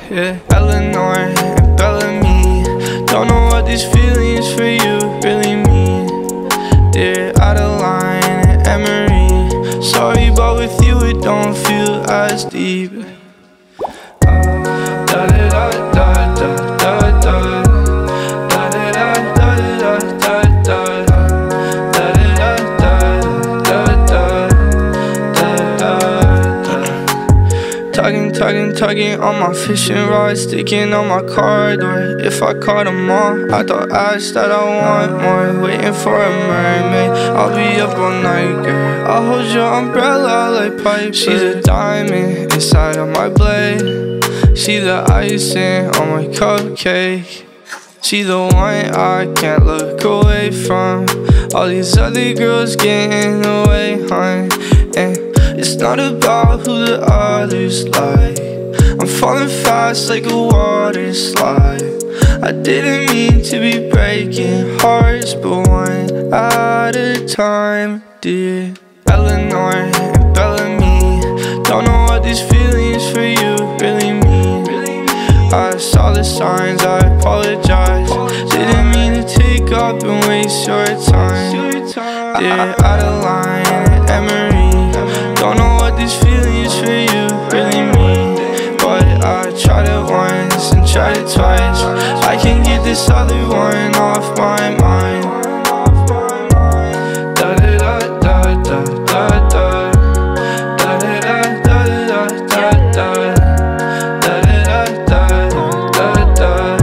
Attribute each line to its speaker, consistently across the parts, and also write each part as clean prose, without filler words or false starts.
Speaker 1: Yeah, Eleanor and Bellamy, don't know what these feelings for you really mean. They're out of line and Emery, sorry but with you it don't feel as deep. Da da da da da da da. Tugging on my fishing rod, sticking on my car door. If I caught them all, I thought ask that I want more. Waiting for a mermaid, I'll be up all night, girl. I'll hold your umbrella like pipe. She's a diamond inside of my blade. She the icing on my cupcake. She the one I can't look away from. All these other girls getting away, hun. And it's not about who the others like. I'm falling fast like a water slide. I didn't mean to be breaking hearts, but one at a time, dear. Eleanor and Bellamy, don't know what these feelings for you really mean. I saw the signs, I apologize. Didn't mean to take up and waste your time. They're out of line and Emery, don't know what these feelings for you really mean. But I tried it once and tried it twice. I can't get this other one off my mind. Da da da da da da da. Da da da da da da. Da da da da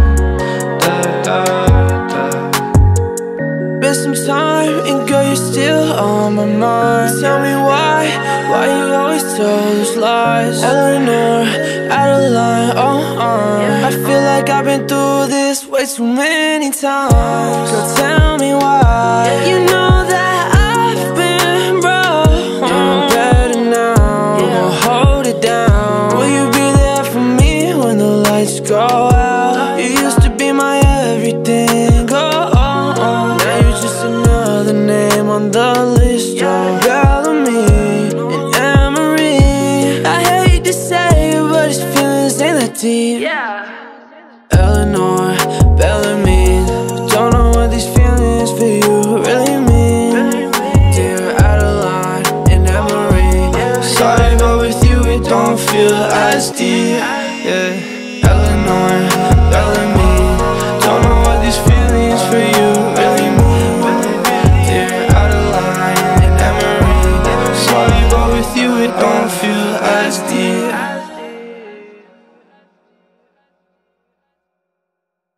Speaker 1: da da.
Speaker 2: Been some time and girl you're still on my mind. Tell me why you always tell those lies? Eleanor, out of line, I feel like I've been through this way too many times. Girl, tell me why. You know that I've been broke. You know better now. You gon' hold it down. Will you be there for me when the lights go out? You used to be my everything. Now you're just another name on the list. Bellamy and Emery. I hate to say it, but his feelings ain't that deep.